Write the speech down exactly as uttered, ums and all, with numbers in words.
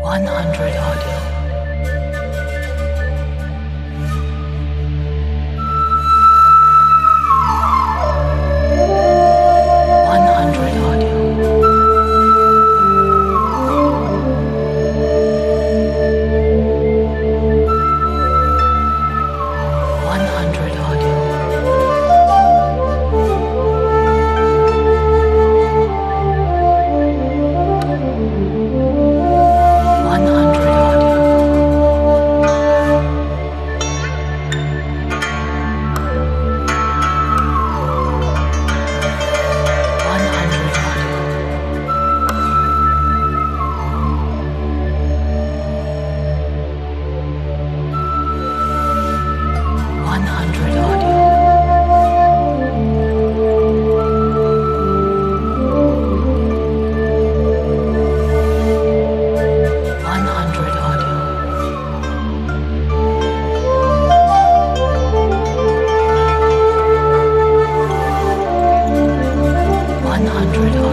one hundred audio. one hundred audio. one hundred audio. one hundred audio. one hundred audio. one hundred audio. one hundred audio. one hundred